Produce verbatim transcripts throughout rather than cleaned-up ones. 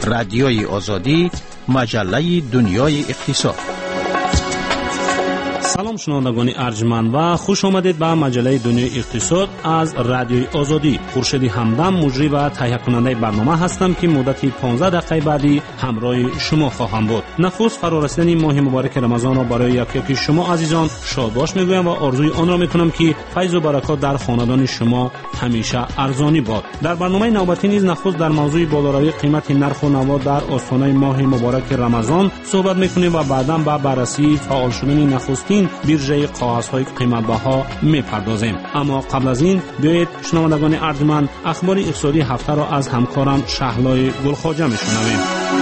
رادیوی آزادی، مجله دنیای اقتصاد. سلام شنوندگان ارجمند و خوش آمدید به مجله دنیای اقتصاد از رادیوی آزادی. خورشید همدم مجری و تهیه کننده برنامه هستم که مدت پانزده دقیقه بعدی همراه شما خواهم بود. نخست فرارسیدن ماه مبارک رمضان را برای یکی یکی شما عزیزان شادباش میگویم و آرزوی آن را میکنم که فیض و برکات در خاندان شما همیشه ارزانی باد. در برنامه نوبتی نیز نخست در موضوع بالاتری قیمت نرخ و نوا در آستانه ماه مبارک رمضان صحبت میکنیم و بعداً به بررسی فعال شدن نخستین بیرژه کاغذهای قیمت‌بها میپردازیم. اما قبل از این بیایید شنوندگان ارجمند اخبار اقتصادی هفته را از همکارم شهلای گلخواجه میشنویم.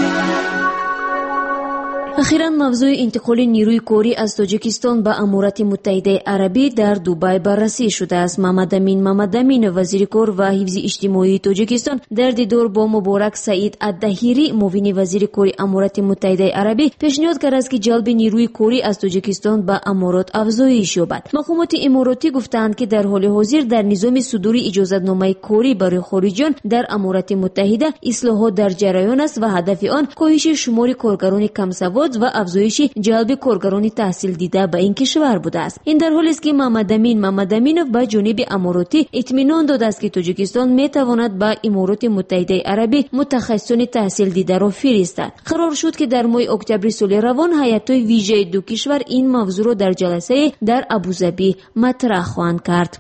اخیراً موضوع انتقال نیروی کاری از تاجیکستان به امارات متحده عربی در دبی بررسی شده است. محمد امین محمد امین وزیر کار و حفظ اجتماعی تاجیکستان در دیدار با مبارک سعید الدهیری معاون وزیر کار امارات متحده عربی پیشنهاد کرد است که جلب نیروی کاری از تاجیکستان به امارات افزایش یابد. مقامات اماراتی گفتند که در حال حاضر در نظام صدور اجازه‌نامه کاری برای خارجیان در امارات متحده اصلاحات در جریان است و هدف آن کاهش شمار کارگران کم سواد و افزایش جلب کارگران تحصیل دیده به این کشور بوده است. این در حالی است که محمد امین محمد امینov به جانب اماراتی اطمینان داده است که تاجیکستان می تواند به امارات متحده عربی متخصصان تحصیل دیده را فرستد. قرار شد که در ماه اکتبر سال روان هیئت‌های ویژه دو کشور این موضوع را در جلسه در ابوظبی مطرح خواهند کرد.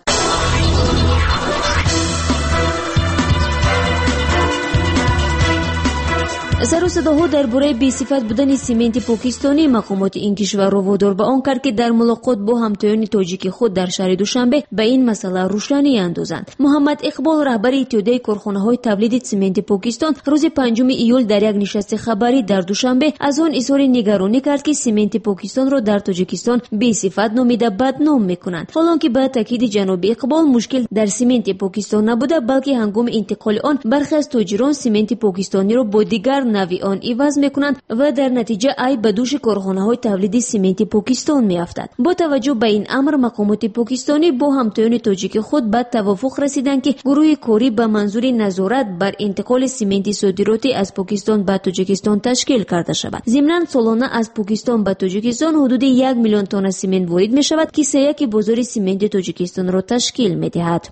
سر و صداها درباره بی‌صفت بودن سیمنت پاکستانی مقامات این کشور را وادار به آن کرد که در ملاقات با همتایان تاجیک خود در شهر دوشنبه به این مسئله روشنی اندازند. محمد اقبال رهبر اتحادیه کارخانه‌های تولید سیمنت پاکستان روز پنجم ایول در یک نشست خبری در دوشنبه از آن اظهار نگرانی کرد که سیمنت پاکستان را در تاجیکستان بی‌صفت نامیده بدنام می‌کنند. حالانکه به تاکید جناب اقبال مشکل در سیمنت پاکستان نبوده بلکه هنگام انتقال آن برخی از تاجران سیمنت پاکستانی را با دیگر نوی آن عوض میکنند و در نتیجه ای به دوش کارخانه‌های تولید سیمنت پاکستان میافتد. با توجه به این امر مقامات پاکستانی با همتایان تاجیک خود به توافق رسیدند که گروه کاری به منظور نظارت بر انتقال سیمنت صادراتی از پاکستان به تاجیکستان تشکیل کرده شود. ضمناً سالانه از پاکستان به تاجیکستان حدود یک میلیون تن سیمنت وارد می شود که سه بازار سیمنت تاجیکستان را تشکیل می دهد.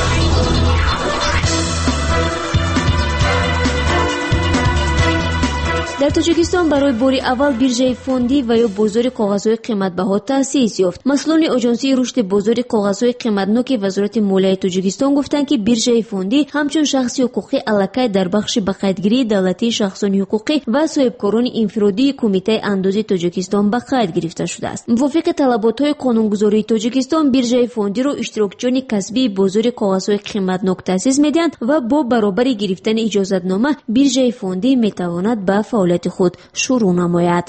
در تاجیکستان برای بار اول بیرژه فوندی و یا بازار کاغذهای قیمت‌بها تأسیس یافت. مسئولان آژانسی رشد بازار کاغذهای قیمتناک وزارت مالیه تاجیکستان گفتند که بیرژه فوندی همچون شخصی حقوقی علاقه در بخش بقیدگیری دولتی شخصان حقوقی و صاحبکاران انفرادی کمیته اندازه تاجیکستان به قید گرفته شده است. موافق طلبات‌های قانونگذاری تاجیکستان بیرژه فوندی را اشتراکچیان کسبی بازار کاغذهای قیمتناک تأسیس می‌دهند و با برابر گرفتن اجازه‌نامه بیرژه فوندی می‌تواند به فعالیت خود شروع نماید.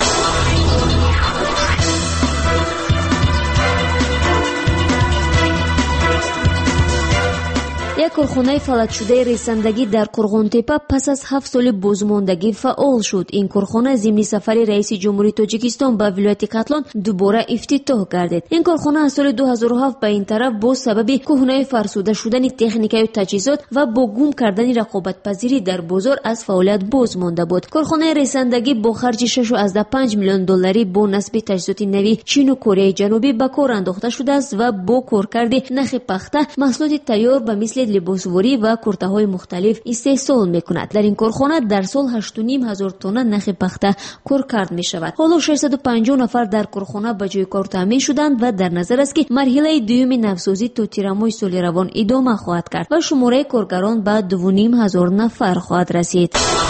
یک کارخانه فلج شده رساندگی در قرغون‌تپه پس از هفت سال بازماندگی فعال شد. این کارخانه ضمن سفر رئیس جمهوری تاجیکستان به ولایت قتلان دوباره افتتاح گردید. این کارخانه از سال دو هزار و هفت به این طرف با سبب کهنه فرسوده شدن تکنیک و تجهیزات و با گم کردن رقابت پذیری در بازار از فعالیت بازمانده بود. کارخانه رساندگی با خرج شش و پنج میلیون دلاری با نصب تجهیزات نوی چین و کره جنوبی به کار انداخته شده است و با کارکرد نخ پخته محصولات تیار به مثل لباسواری و کرته‌های مختلف استحصال می‌کند. در این کارخانه در سال هشت و نیم هزار تن نخ پخته کارکرد می‌شود. حالا ششصد و پنجاه نفر در کارخانه به جای کار تامین شدند و در نظر است که مرحله دوم نوسازی تا تیرماه سال روان ادامه خواهد کرد و شماره کارگران به دو و نیم هزار نفر خواهد رسید.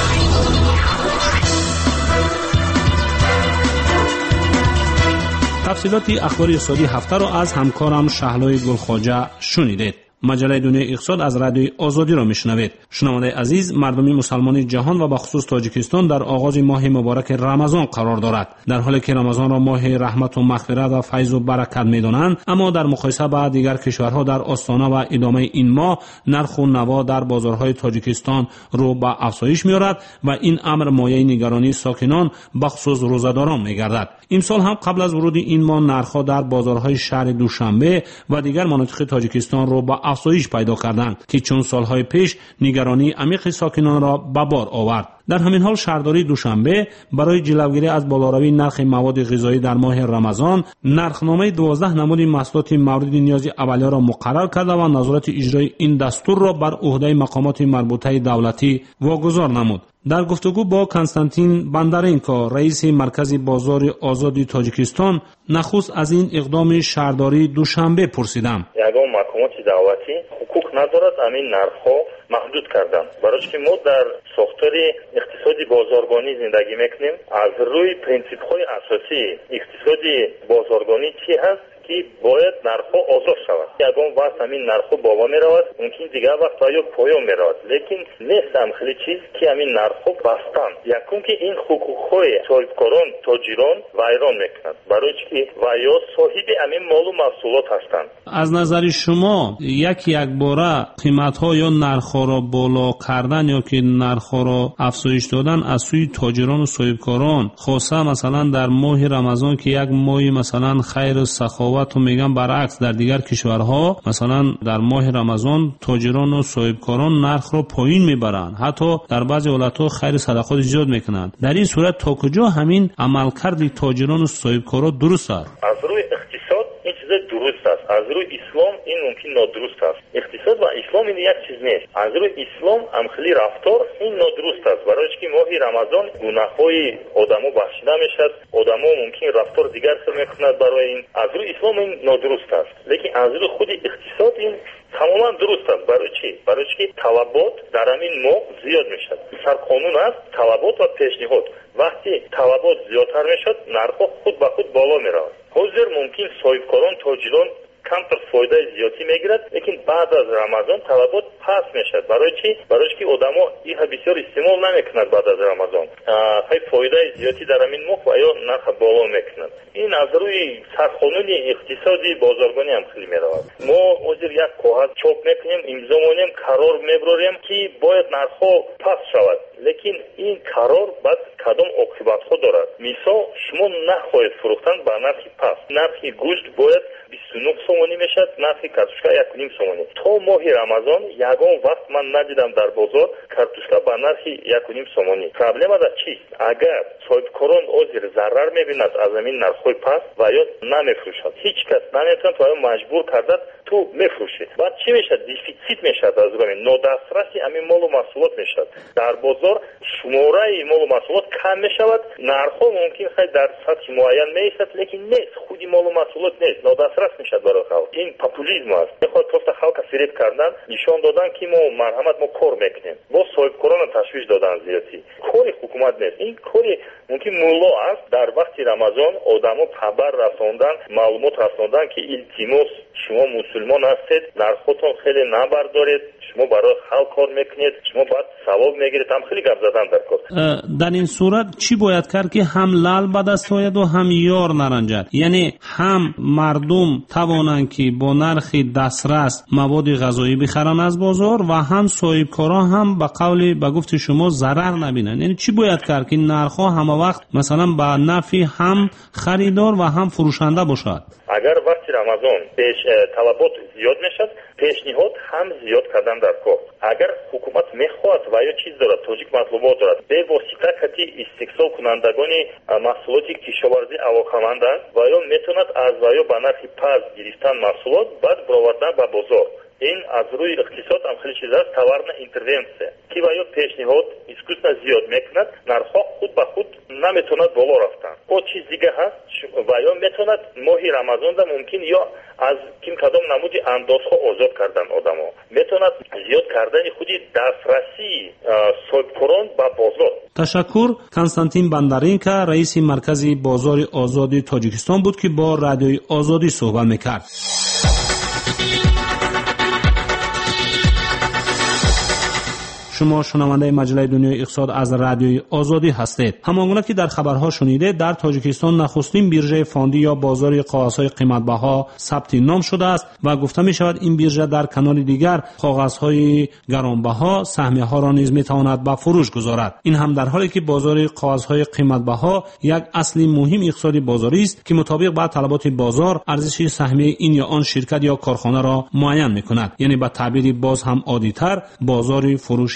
تفصیلات اخبار اقتصادی هفته را از همکارم شهلای گلخواجه شنیدید. مجله دنیای اقتصاد از رادیوی آزادی را میشنوید. شنونده عزیز، مردم مسلمان جهان و بخصوص تاجیکستان در آغاز ماه مبارک رمضان قرار دارد. در حالی که رمضان را ماه رحمت و مغفرت و فیض و برکت می‌دانند، اما در مقایسه با دیگر کشورها در آستانه و ادامه این ماه نرخ و نوا در بازارهای تاجیکستان رو به افزایش می‌آورد و این امر مایه نگرانی ساکنان بخصوص روزداران می‌گردد. امسال هم قبل از ورود این ماه نرخ‌ها در بازارهای شهر دوشنبه و دیگر مناطق تاجیکستان رو به افزایش پیدا کردند که چون سالهای پیش نگرانی عمیق ساکنان را به بار آورد. در همین حال شهرداری دوشنبه برای جلوگیری از بالاروی نرخ مواد غذایی در ماه رمضان نرخنامه دوازده نمود محصولات مورد نیاز اولیه را مقرر کرده و نظارت اجرای این دستور را بر عهده مقامات مربوطه دولتی واگذار نمود. در گفتگو با کنستانتین بندرینکا رئیس مرکز بازار آزادی تاجیکستان نخست از این اقدام شهرداری دوشنبه پرسیدم. یگان مقامات دولتی حقوق ندارد همین نرخ‌ها محدود کردن. برای که ما در ساختار اقتصادی بازارگانی زندگی میکنیم، از روی پرینسیپ‌های اساسی اقتصادی بازارگانی چی هست که باید نرخ‌ها آزاد شود. یگان وقت همین نرخ‌ها بالا می‌رود، ممکن دیگر وقت آیا پایان می‌رود، لیکن نیست هم خیلی چیز که همین نرخ‌ها بستن. یکم که این حقوق‌های صاحبکاران تاجران ویران می‌کنند، برای که ویا صاحب همین مال و محصولات هستند. از نظر شما یک یک باره قیمت‌ها یا نرخ‌ها را بالا کردن یا که نرخ‌ها را افزایش دادن از سوی تاجران و صاحبکاران، خاصه مثلا در ماه رمضان که یک ماه مثلا خیر و سخاوت و میگم برعکس در دیگر کشورها مثلا در ماه رمضان تاجران و صاحبکاران نرخ را پایین میبرند، حتی در بعضی حالتها خیر صدقات زیاد میکنند. در این صورت تا کجا همین عملکرد تاجران و صاحبکاران درست است؟ از روی اقتصاد این چیز درست است، از روی اسلام این ممکن نادرست است. اقتصاد و اسلام این یک چیز نیست. از روی اسلام هم خیلی رفتار این نادرست است، برای که ماه رمضان گناه‌های آدمو بخشیده میشد، آدمو ممکن رفتار دیگر خیلی میکنند. برای این از روی اسلام این نادرست است، لیکن از روی خود اقتصاد این تماما درست است. برای چی؟ برای که طلبات در همین ماه زیاد میشد. سر قانون است طلبات و پیشنهاد. وقتی طلبات زیادتر میشد نرخ خود به خود بالا میرود. حاضر ممکن صاحبکاران تاجران کمتر فایده زیادی میگیرد، لیکن بعد از رمضان طلبات پس میشد. برای چی؟ برای که آدما این بسیار استعمال نمیکنند. بعد از رمضان خیلی فایده زیادی در همین ماه و یا نرخ بالا میکنند. این از روی سرقانونی اقتصادی بازارگانی هم خیلی میرود. ما حاضر یک کاغذ چاپ میکنیم، امضا میکنیم، قرار میبریم که باید نرخ پس شود، لیکن این قرار بعد کدام عاقبت ها دارد. مثال شما نخواهید فروختن با نرخ پس. نرخ گوشت باید بیست و نه سومانی میشد، نرخ کارتوشکا یک و نیم سومانی. تا ماه رمضان یگان وقت من ندیدم در بازار کارتوشکا با نرخ یک و نیم سومانی. پرابلم در چیست؟ اگر صاحبکاران حاضر ضرر میبیند از همین نرخ‌های پس و یا نمیفروشد، هیچ کس نمیتواند تو مجبور کردد تو میفروشی. بعد چی میشد؟ دیفیسیت میشد، از روی نادسترسی همین مال و محصولات میشد. در بازار شماره مال و محصولات کم میشود، نرخ‌ها ممکن خیلی در سطح معین میایستد، لیکن نیست، خودی مال و محصولات نیست، نادسترس میشد برای خلق. این پاپولیسم است. میخواد پست خلق فریب کردن، نشان دادن که ما مرحمت ما کار میکنیم. با صاحبکاران تشویش دادن زیادی. کاری حکومت نیست. این کاری ممکن مولا است. در وقت رمضان آدمو خبر رساندن، معلومات رساندن که التماس شما مسلمان هستید، نرخاتون خیلی نبردارید، شما برای خلق کار میکنید، شما باید ثواب میگیرید. هم خیلی گپ زدن در کار. در این صورت چی باید کرد که هم لال به دست آید و هم یار نرنجد؟ یعنی هم مردم توانند که با نرخ دسترس مواد غذایی بخرن از بازار و هم صاحبکاران هم به قول به گفت شما ضرر نبینن. یعنی چی باید کرد که نرخ‌ها همه وقت مثلا به نفع هم خریدار و هم فروشنده باشد؟ اگر وقتی رمضان پیش طلبات زیاد میشد، پیشنهاد هم زیاد کردن در کار. اگر حکومت میخواد و یا چیز دارد، تاجیک مطلوبات دارد، به واسطه کتی استحصال کنندگان محصولاتی کشاورزی علاقمند است و یا میتوند از و یا به نرخ پس گرفتن محصولات بعد برآوردن به بازار. این از روی اقتصاد هم خیلی چیز است، تورم اینترونسیه که و یا پیشنهاد اسکوسنا زیاد میکند، نرخ‌ها خود به خود نمیتوند بالا رفتن. او چیز دیگه هست و یا میتوند ماهی رمضان دا ممکن یا از کیم کدام نمودی اندازها آزاد کردن آدم‌ها، میتوند زیاد کردن خودی دسترسی صاحبکاران به بازار. تشکر. کنستانتین بندرینکا رئیس مرکز بازار آزادی تاجیکستان بود که با رادیوی آزادی صحبت میکرد. شما شنونده مجله دنیای اقتصاد از رادیوی آزادی هستید. همانگونه که در خبرها شنیده، در تاجیکستان نخستین بیرژه فاندی یا بازار کاغذهای قیمت‌بها ثبت نام شده است و گفته می شود این بیرژه در کنار دیگر کاغذهای گرانبها سهمیه‌ها را نیز می‌تواند به فروش گذارد. این هم در حالی که بازار کاغذهای قیمت‌بها یک اصل مهم اقتصادی بازاری است که مطابق با طلبات بازار ارزش سهمیه این یا آن شرکت یا کارخانه را معین می‌کند. یعنی به تعبیری باز هم عادی‌تر بازار فروش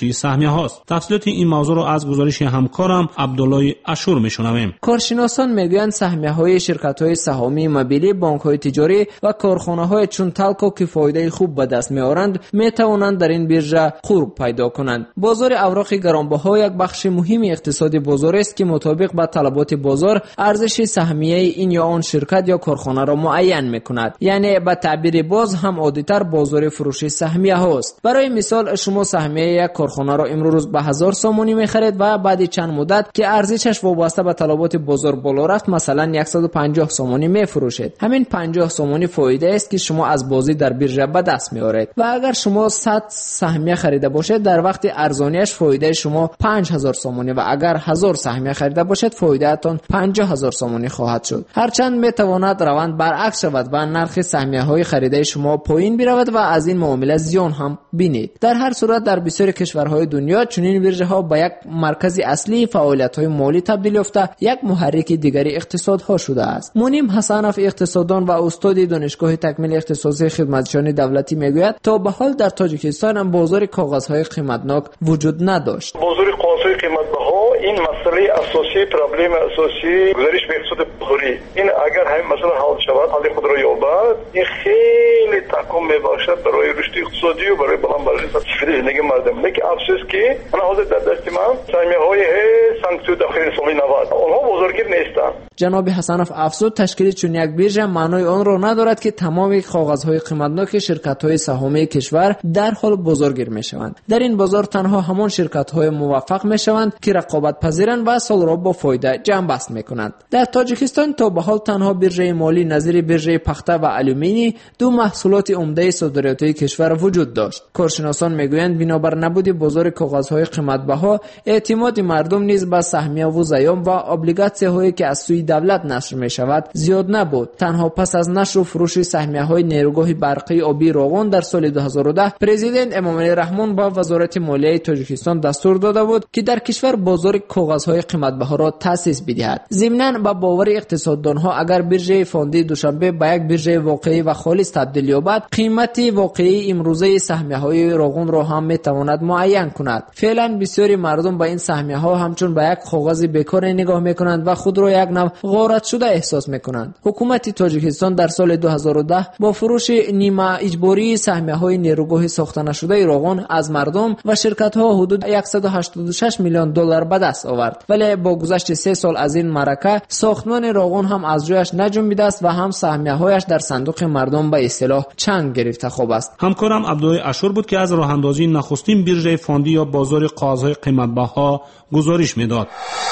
فروش سهمیه هاست. تفصیلات این موضوع را از گزارش همکارم عبدالله اشور میشنویم. کارشناسان میگویند سهمیه های شرکت های سهامی مبیلی، بانک های تجاری و کارخانه های چون تالکو که فایده خوب به دست میآورند می توانند در این بیرژه قرب پیدا کنند. بازار اوراق گرانبها یک بخش مهم اقتصادی بازار است که مطابق با طلبات بازار ارزش سهمیه این یا آن شرکت یا کارخانه را معین میکند. یعنی به تعبیر باز هم عادی‌تر بازار فروش سهمیه هاست. برای مثال شما سهمیه یک کارخانه را امروز به هزار سومانی میخرید و بعد چند مدت که ارزشش وابسته به طلبات بازار بالا رفت مثلا صد و پنجاه سومانی میفروشید. همین پنجاه سومانی فایده است که شما از بازی در بیرژه به دست میارید و اگر شما صد سهمیه خریده باشید در وقت ارزانیش فایده شما پنج هزار سومانی و اگر هزار سهمیه خریده باشید فایده تان پنجاه هزار سومانی خواهد شد. هرچند میتواند روند برعکس شود و نرخ سهمیه های خریده شما پایین برود و از این معامله زیان هم بینید. در هر صورت در بسیاری کشورهای دنیا چنین بیرژه ها به یک مرکز اصلی فعالیت های مالی تبدیل یافته یک محرک دیگری اقتصادها شده است. منیم حسنف اقتصاددان و استاد دانشگاه تکمیل اختصاصی خدمتچیان دولتی میگوید تا به حال در تاجیکستان هم بازار کاغذهای قیمتناک وجود نداشت. بازار کاغذهای قیمتبها این مسئله اساسی، پرابلم اساسی گزارش به اقتصاد بخوری این اگر همین مثلا حل شود، حل خود را یابد، این خیلی تکون میباشد برای رشد اقتصادی و برای بلندبرداری سطح زندگی مردم. لیکن افسوس که من حاضر در دست من سهمیه های سانکسیو داخل سالی نود آنها بازارگیر نیستند. جناب حسنف افزود تشکیل چون یک بیرژه معنای آن را ندارد که تمام کاغذهای قیمتناک شرکت‌های سهامی کشور در حال بازارگیر میشوند. در این بازار تنها همان شرکت‌های موفق میشوند که رقابت پذیرند و سال را با فایده جمع بست میکنند. در تاجیکستان تا به حال تنها بیرژه مالی نظیر بیرژه پخته و آلومینی دو محصولات عمده صادراتی کشور وجود داشت. کارشناسان میگویند بنابر نبود بازار کاغذهای قیمتبها اعتماد مردم نیز به سهمیه و زیام و ابلیگاسی‌هایی که از سوی دولت نشر می شود زیاد نبود. تنها پس از نشر و فروش سهمیه های نیروگاه برقی آبی روغن در سال دو هزار و ده پرزیدنت امامعلی رحمان با وزارت مالیه تاجیکستان دستور داده بود که در کشور بازار کاغذهای قیمتبها را تأسیس بدهد. ضمناً با باور اقتصاددانها اگر بیرژه فاندی دوشنبه به یک بیرژه واقعی و خالص تبدیل یابد قیمت واقعی امروزه سهمیه های روغن را هم می تواند معین کند. فعلا بسیاری مردم به این سهمیه ها همچون به یک کاغذ بیکار نگاه می کنند و خود را یک نوع غارت شده احساس میکنند. حکومت تاجیکستان در سال دو هزار و ده با فروش نیمه اجباری سهمیه های نیروگاه ساخته نشده روغن از مردم و شرکت ها حدود صد و هشتاد و شش میلیون دلار به دست آورد. ولی با گذشت سه سال از این معرکه ساختمان روغن هم از جایش نجنبیده است و هم سهمیه هایش در صندوق مردم به اصطلاح چنگ گرفته خوب است. همکارم عبدالله اشور بود که از راه اندازی نخستین بیرژه فاندی یا بازار کاغذهای قیمتبها گزارش میداد.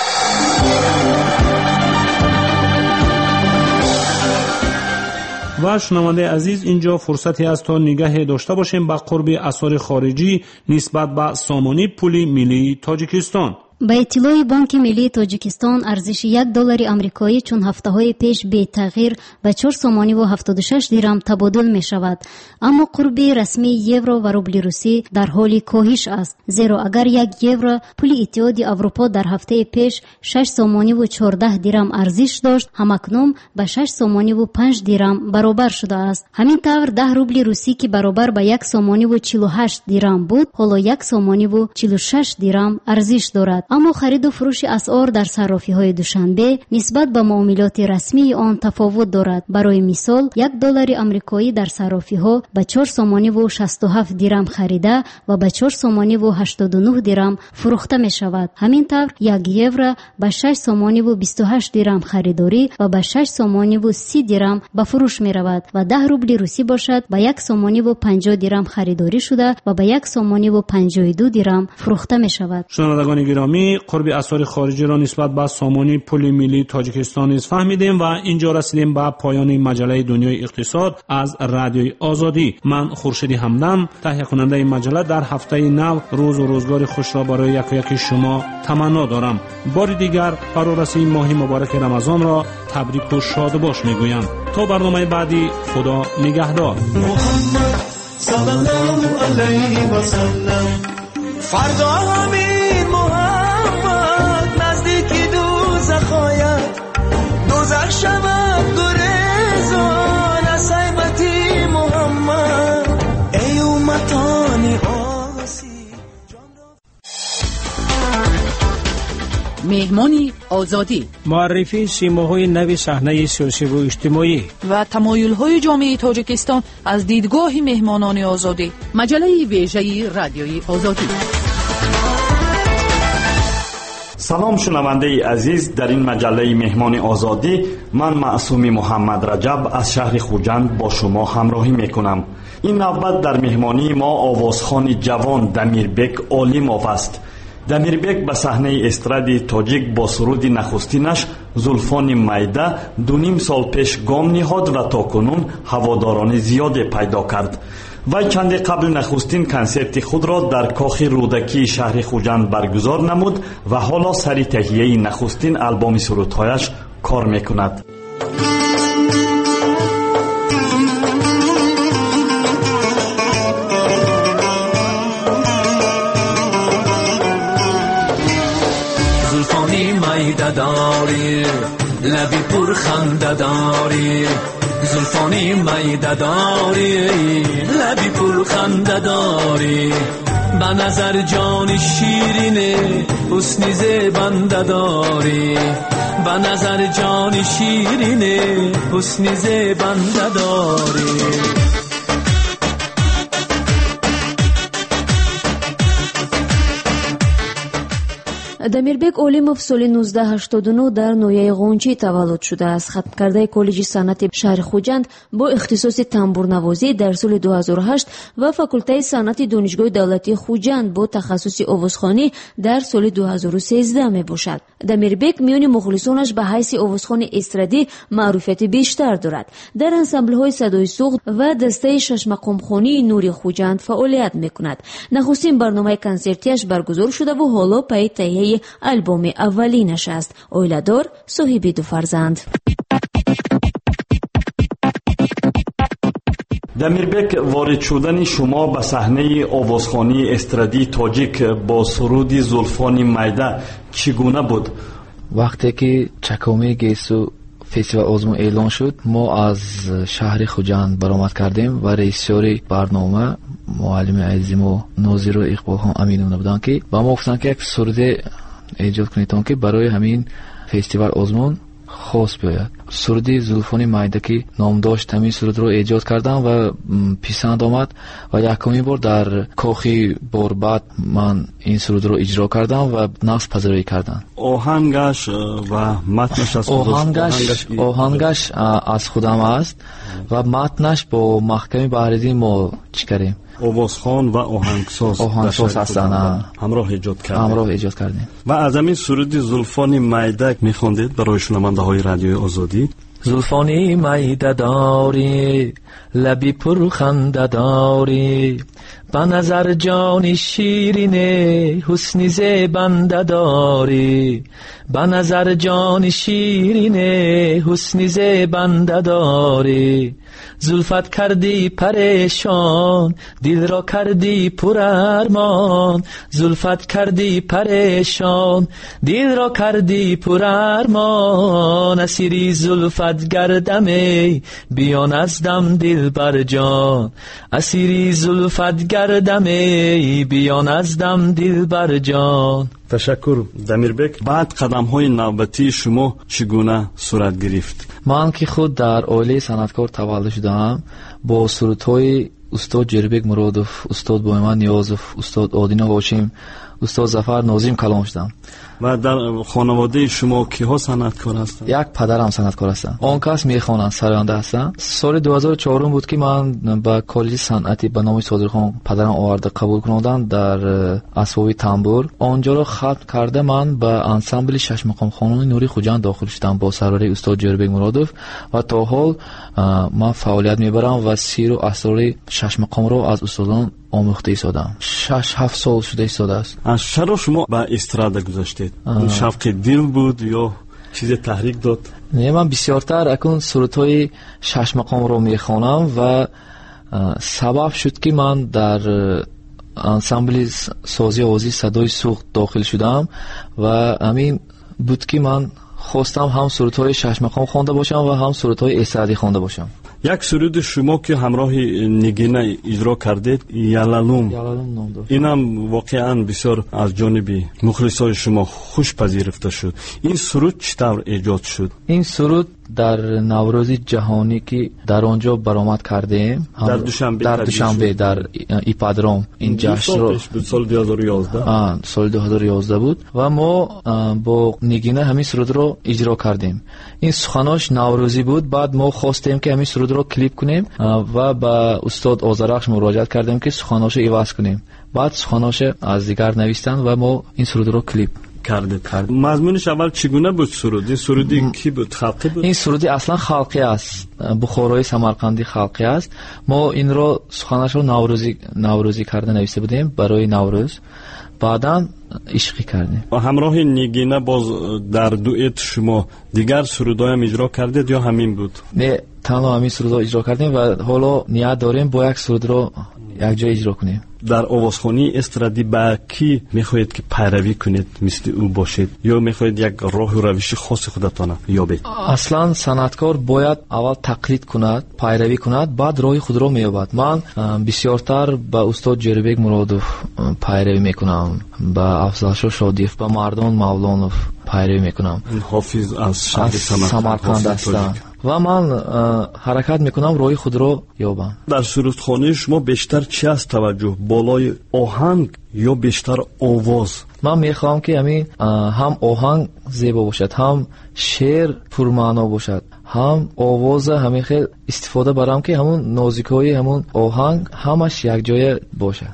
و شنونده عزیز اینجا فرصتی است تا نگاه داشته باشیم به قرب اسعار خارجی نسبت به سامانی پول ملی تاجیکستان. با اطلاع بانک ملی تاجیکستان ارزش یک دلار آمریکایی چون هفته‌های پیش بی تغییر به چهار سومانی و هفتاد و شش درم تبادل می شود، اما قرب رسمی یورو و روبل روسی در حال کاهش است، زیرا اگر یک یورو پول اتحادیه اروپا در هفته پیش شش سومانی و چهارده درم ارزش داشت، همکنون به شش سومانی و پنج درم برابر شده است. همین طور ده روبل روسی که برابر به یک سومانی و چهل و هشت درم بود حالا یک سومانی و چهل و شش درم ارزش دارد. اما خرید و فروش اسعار در صرافی‌های دوشنبه نسبت به معاملات رسمی آن تفاوت دارد. برای مثال یک دلار آمریکایی در صرافی‌ها به چهار سومانی و شصت و هفت درم خریده و به چهار سومانی و هشتاد و نه درم فروخته می شود. همین طور یک یورو به شش سومانی و بیست و هشت درم خریداری و به شش سومانی و سی درم به فروش می رود و ده روبل روسی باشد به یک سومانی و پنجاه درم خریداری شده و به یک سومانی و پنجاه و دو درم فروخته می شود. شنوندگان گرامی، قرب اسعار خارجی را نسبت به سامانی پول ملی تاجیکستان نیز فهمیدیم و اینجا رسیدیم به پایان مجله دنیای اقتصاد از رادیوی آزادی. من خورشید همدم تهیه کننده این مجله در هفته نو روز و روزگار خوش را برای یک یک شما تمنا دارم. بار دیگر فرارسی ماه مبارک رمضان را تبریک و شاد باش میگویم. تا برنامه بعدی خدا نگهدار. محمد صلی الله علیه و سلم. فردا همین محمد نزدیکی دوزخ آید، دوزخ شود گریزان از حیبتی محمد. ای امتانی آسی مهمان آزادی، معرفی سیماهای نو صحنه سیاسی و اجتماعی و تمایل‌های جامعه تاجیکستان از دیدگاه مهمانان آزادی. مجله ویژه رادیوی آزادی. سلام شنونده عزیز، در این مجله مهمان آزادی من معصومی محمد رجب از شهر خوجند با شما همراهی میکنم. این نوبت در مهمانی ما آوازخوان جوان دمیربک علیموف است. دمیربک به صحنه استرادی تاجیک با سرود نخستینش زلفان میده دو نیم سال پیش گام نهاد و تاکنون هواداران زیاد پیدا کرد. وی چندی قبل نخستین کنسرت خود را در کاخ رودکی شهر خوجند برگزار نمود و حالا سری تهیه نخستین البوم سرودهایش کار میکند. زلفانی میده داری لبی پر خنده داری، زلفانی میده داری لبی پر خنده داری، به نظر جان شیرینه حسن زیبنده داری، به نظر جان شیرینه حسن زیبنده داری. дамирбек олимов соли нуздаҳ ҳаштоду нӯ дар ноҳияи ғончӣ таваллуд шудааст. хатмкардаи коллеҷи санъати шаҳри хуҷанд бо ихтисоси тамбурнавозӣ дар соли ду ҳазору ҳашт ва факултаи санъати донишгоҳи давлатии хуҷанд бо тахассуси овозхонӣ дар соли ду ҳазору сенздаҳ мебошад. дамирбек миёни мухлисонаш ба ҳайси овозхони эстрадӣ маъруфияти бештар дорад. дар ансамблҳои садои суғд ва дастаи шашмақомхонии нури хуҷанд фаъолият мекунад. нахустин барномаи консертияш баргузор шудаву ҳоло пайи таҳияи البوم اولینش است. اویلادور صاحب دو فرزند. دمیربک وارد شدن شما به صحنه آوازخوانی استرادی تاجیک با سرود زلفان میده چگونه بود؟ وقتی که چکامه گیسو فستیوال آزمون اعلان شد ما از شهر خوجند برآمد کردیم و رئیس‌جمهور برنامه معلم عزیزم و ناظر و اقبال خان امینون بودن که با ما گفتن که یک سرود ایجاد کنید که برای همین فستیوال آزمون خاص بیاید. سرود زلفان میده که نام داشت همین سرود رو ایجاد کردم و پسند آمد و یکمین بار در کاخ باربد من این سرود رو اجرا کردم و نقش پذیرایی کردم. آهنگش و متنش از آهنگش آهنگش از خودم است و متنش با محکمه بهره‌دین ما چیکاریم آوازخوان و آهنگساز آهنگساز هستن همراه ایجاد کردیم همراه ایجاد کردیم و از همین سرود زلفان میده میخوندید برای شنونده های رادیوی آزادی. زلفانی میده داری لبی پر خنده داری، به نظر جان شیرینه حسن زیبنده داری، به نظر جان شیرینه حسن زیبنده داری، زلفت کردی پریشان دل را کردی پر ارمان، زلفت کردی پریشان دل را کردی پر ارمان، اسیری زلفت گردمی بیا نزدم دل بر جان، اسیری زلفت گردمی بیا نزدم دل بر جان. تشکر دمیربک. بعد قدم های نوبتی شما چگونه صورت گرفت؟ من که خود در عائله صنعتکار تولد شدم با سرودهای استاد جربک مرادوف، استاد بویمن نیازوف، استاد آدینا هاشم، استاد ظفر ناظم کلام شدم. و در خانواده شما کیها صنعتکار هستند؟ یک پدرم صنعتکار هستند. آن کس میخوانند سراینده هستند. سال دو هزار و چهار بود که من با کالج صنعتی به نام صادرخان پدرم آورده قبول کردن در اسباب تنبور. آنجا را ختم کرده من به انسامبل شش مقام خانون نوری خوجند داخل شدم با سرور استاد جربک مرادوف و تا حال من فعالیت میبرم و سیر و اسرار شش مقام را از استادان آموخته ایستادم. شش هفت سال شده ایستاده است. چرا شما به استرادا گذاشتید؟ این شوق دل بود یا چیز تحریک داد؟ نه، من بسیارتر اکنون سرودهای شش مقام رو میخوانم و سبب شد که من در انسامبل سازی آوازی صدای سوخت داخل شدم و همین بود که من خواستم هم سرودهای شش مقام خوانده باشم و هم سرودهای استرادی خوانده باشم. یک سرود شما که همراه نگینه اجرا کردید یالالوم، اینم واقعا بسیار از جانب مخلصای شما خوش پذیرفته شد. این سرود چطور ایجاد شد؟ این سرود در نوروز جهانی که در آنجا برآمد کردیم در دوشنبه در دوشنبه در ایپادروم این جشن رو سال دو هزار و یازده آ سال دو هزار و یازده بود و ما با نگینه همین سرود رو اجرا کردیم. این سخناش نوروزی بود. بعد ما خواستیم که همین سرود رو کلیپ کنیم و با استاد آذرخش مراجعه کردیم که سخناش عوض کنیم. بعد سخناش از دیگر نوشتن و ما این سرود رو کلیپ کردید. مضمونش اول چگونه بود سرود؟ این سرودی م... کی بود؟ خلقی بود؟ این سرودی اصلا خلقی است. بخارای سمرقندی خلقی است. ما این رو سخنش رو نوروزی نوروزی کرده نوشته بودیم برای نوروز. بعداً عشقی کردیم. همراه نگینه باز در دوئت شما دیگر سرودای هم اجرا کردید یا همین بود؟ نه، تنها همین سرود رو اجرا کردیم و حالا نیت داریم با یک سرود رو یک جا اجرا کنیم. در آوازخوانی استرادی با کی میخواهید که پیروی کنید مثل او باشید یا میخواهید یک راه و روش خاص خودتان یابید؟ اصلا صنعتکار باید اول تقلید کند، پیروی کند، بعد راه خود را مییابد. من بسیارتر با استاد جریبک مرادوف پیروی میکنم، با افضلشاه شادیف، با مردان مولانوف پیروی میکنم. حافظ از شهر سمرقند هستند و من حرکت میکنم راه خود را یابم. در سرودخوانی شما بیشتر چی است توجه؟ بالای آهنگ یا بیشتر آواز؟ من میخوام که همین هم آهنگ زیبا باشد، هم شعر پرمعنا باشد، هم آواز همین خیلی استفاده برام که همون نازکایی همون آهنگ همش یک جای باشه.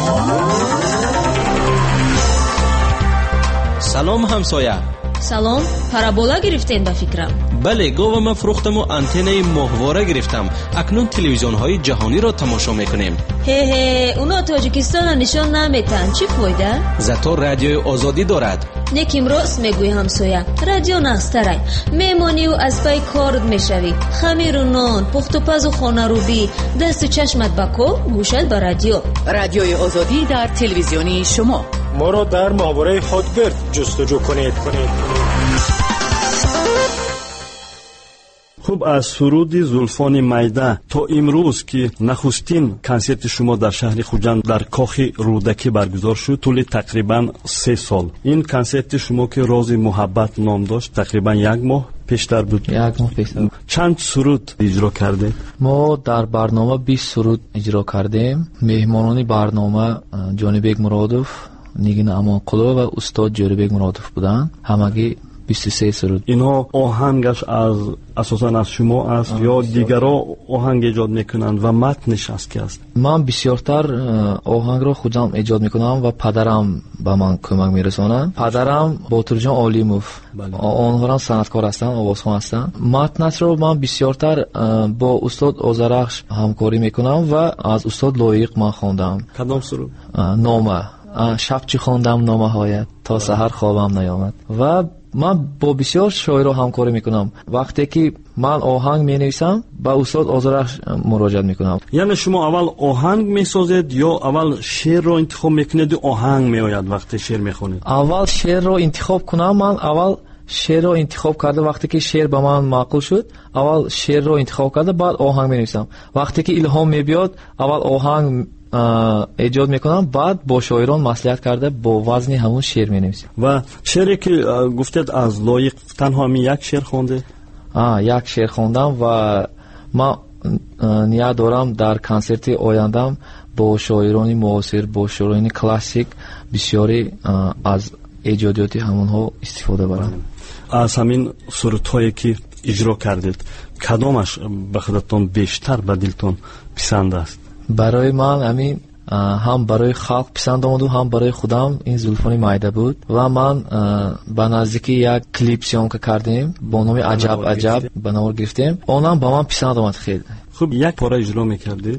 سلام همسایه. سلام، پارابولا گرفتین با فکرم؟ بله، گاوم فروختم و آنتنای ماهواره گرفتم. اکنون تلویزیون های جهانی را تماشا میکنیم. هی هی، اونا تاجیکستان نشان نمیتن، چی فایده؟ زیتا رادیوی آزادی دارد. نکیم راست میگوی همسایه، رادیو نقصتره. میمانی و از پای کارت میشوی، خمیر و نان، پخت و پز و خانه رو بی، دست و چشمت بکو، گوشت با رادیو. رادیوی آزادی در تلویزیونی شما. ما را در ماهواره خودگرد جستجو کنید کنید خوب، از سرود زلفان میده تا امروز که نخستین کنسرت شما در شهر خوجند در کاخ رودکی برگزار شد، طول تقریبا سه سال. این کنسرت شما که راز محبت نام داشت تقریبا یک ماه پیشتر بود. یک ماه پیشتر. چند سرود اجرا کرده؟ ما در برنامه بیست سرود اجرا کردیم. مهمانان برنامه جانبک مرادوف، نگین امانقلو و استاد جریبک مرادوف بودند. همگی بیست و سه سرود. اینها آهنگش از اساساً از شما است یا دیگرها آهنگ ایجاد میکنند و متنش از کی است؟ من بسیارتر آهنگ را خودم ایجاد میکنم و پدرم به من کمک میرسانند. پدرم باترجان عالیموف، آنها هم صنعتکار هستند، آوازخوان هستند. متنش را من بسیارتر با استاد آذرخش همکاری میکنم و از استاد لایق من خواندم. کدام سرود؟ نامه. شب چی خواندم نامه هایت تا سحر خوابم نیامد. و من با بسیار شاعرها همکاری میکنم. وقتی که من آهنگ می نویسم با استاد آذرخش مراجعه میکنم. یعنی شما اول آهنگ میسازید یا اول شعر رو انتخاب میکنید و آهنگ میآید وقتی شعر میخونید؟ اول شعر رو انتخاب کنم. من اول شعر رو انتخاب کرده، وقتی که شعر به من معقول شد اول شعر رو انتخاب کرده بعد آهنگ می نویسم. وقتی که الهام میبیاد اول آهنگ ایجاد میکنم، بعد با شاعران مصلحت کرده با وزن همون شعر مینویسم. و شعری که گفتید از لایق تنها همین یک شعر خونده؟ آه یک شعر خوندم و ما نیت دارم در کنسرت آیندم با شاعران معاصر، با شاعران کلاسیک بسیاری از ایجادیات همونها استفاده برم. از همین سرودهایی که اجرا کردید کدامش به خودتان بیشتر به دلتان پسند است؟ برای من همین هم برای خلق پسند آمد و هم برای خودم این زلفان میده بود و من به نزدیکی یک کلیپ سیامکه کردیم با نام عجب عجب به نام گرفتیم. اونم با من پسند آمد خیلی. خوب، یک پاره اجرا میکردید؟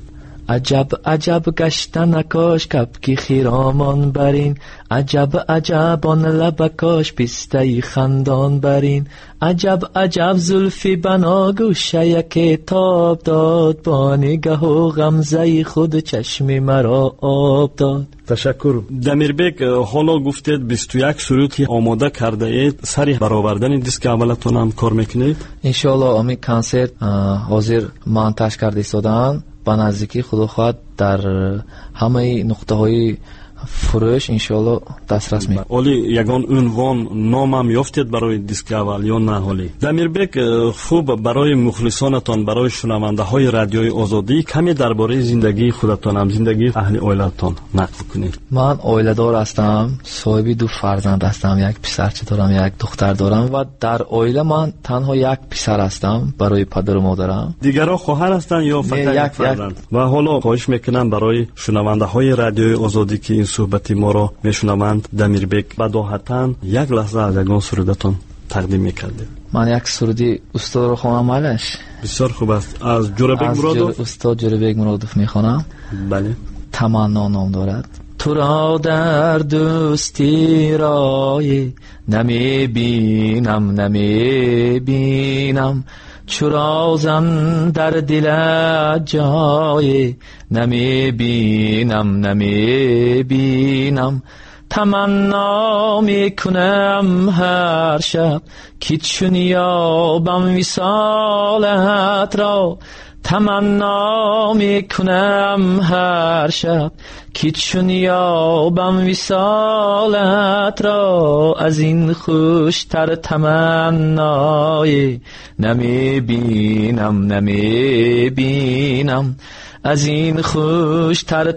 عجب عجب گشتن کاش کپکی خیرامان برین، عجب عجب آن لبکاش پیسته خندان برین، عجب عجب زلفی بنا گوشه یک تاب داد، با نگاه و غمزه خود چشم مرا آب داد. تشکر. دمیربک، حالا گفتید بیست و یک سرود که آماده کرده اید، سری برآوردن دیسک اولتون هم کار میکنید؟ انشالله امی کنسرت حاضر مانتاژ کرده ایستادن، با نزدیکی خدا خواهد در همه نقطه های فروش انشالله دسترس می. اولی یگان عنوان نامم یافتید برای دیسک اول یا نه؟ حالی دمیربک، خوب برای مخلصانتان، برای شنونده های رادیوی آزادی کمی درباره زندگی خودتان هم، زندگی اهل عائلتان نقل کنید. من عائله دار هستم، صاحب دو فرزند هستم، یک پسرچه دارم، یک دختر دارم و در عائله من تنها یک پسر هستم برای پدر و مادرم. دیگرها خواهر هستند یا فقط یک فرزند؟ و حالا خواهش میکنم برای شنونده های رادیوی آزادی که این صحبتی ما را میشنوند، دمیربک بداهتاً یک لحظه از یگان سرودتان تقدیم میکردید. من یک سرودی استاد رو خوانم مالش. بسیار خوب است. از جوربک مرادوف؟ از استاد جوربک مرادوف میخوانم. بله. تمنا نام دارد. تو را در دوستی رای نمی بینم نمی بینم، چرا زن در دل جای نمی بینم نمی بینم، تمنا می کنم هر شب که چون یابم وصالت را، تمنا می کنم هر شب که چون یابم وصالت را، از این خوشتر تمنای نمی بینم نمی بینم، از این خوشتر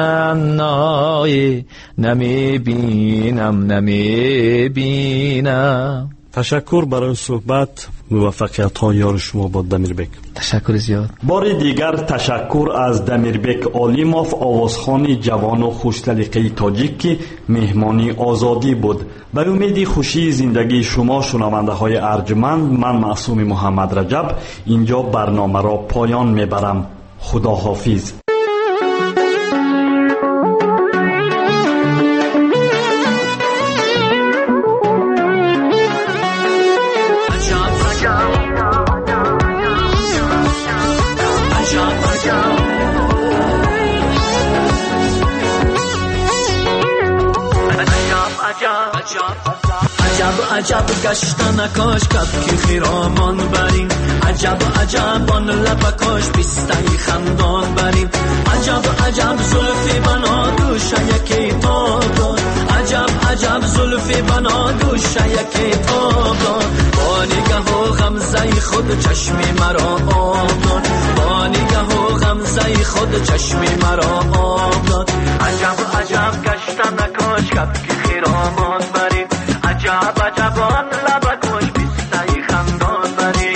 تمنای نمی بینم نمی بینم. تشکر برای صحبت. موفقیت ها یار شما با دمیربک. تشکر زیاد. بار دیگر تشکر از دمیربک علیموف، آوازخوان جوان و خوش‌سلیقه تاجیک که مهمانی آزادی بود. به امید خوشی زندگی شما شنونده های ارجمند، من معصوم محمد رجب اینجا برنامه را پایان میبرم. خدا حافظ. عجب عجب گشتن کاش کپکی خیرامان برین، عجب عجب آن لبکاش پیسته خندان برین، عجب عجب زلفی بنا گوشه یکی تاب داد، عجب عجب زلفی بنا گوشه یکی تاب داد، با نگاه و غمزه خود چشمی مرا آب داد، با نگاه و غمزه خود چشمی مرا آب داد. عجب عجب گشتن کاش کپکی خیرامان برین، عجب عجب آن لبکاش پیسته خندان برین.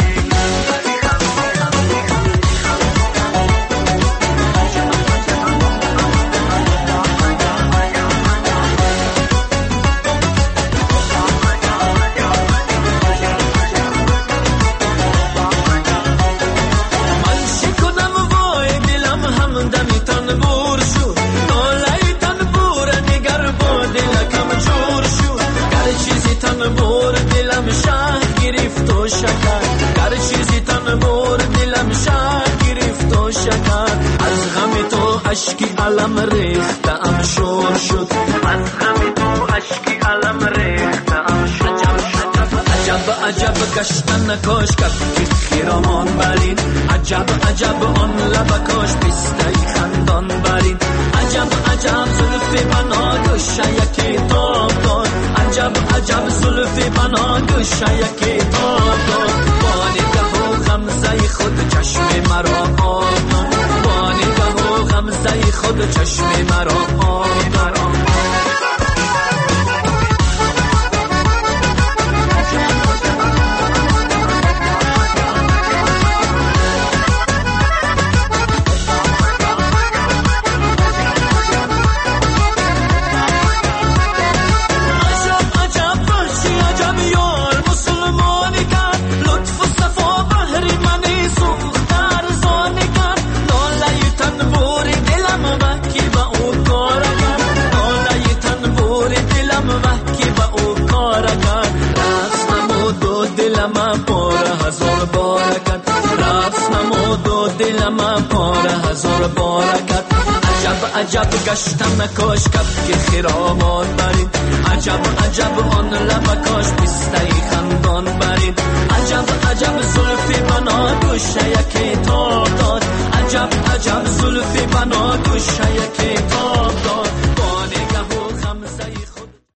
من چی کنم وای دلم همدمی تنبور شد، ناله تنبور دیگر با دلکم جور شد، چیزی تنبور دلم شهر گرفت و شکر، هر چیزی تنبور دلم شهر گرفت و شکر، از غم تو اشکی علم ریختم شور شد، از غم تو اشکی علم ریختم شور شد. عجب عجب گشتن کاش کپکی خیرامان برین، عجب عجب آن لبکاش پیسته خندان برین، عجب عجب زلفی بنا گوشه یکی تاب داد، عجب عجب زلفی بنا گوشه یکی تاب داد، با نگاه و غمزه خود چشم مرا آب داد، با نگاه و غمزه خود چشم مرا آب داد. هزار هزار بارکت. عجب عجب گشتم نکاش کب که خیراباد برید. عجب عجب آن لبکاش پسته خندان برید. عجب عجب زلفی بنا گوشه یکی تاب داد. عجب عجب زلفی بنا گوشه یکی تاب داد.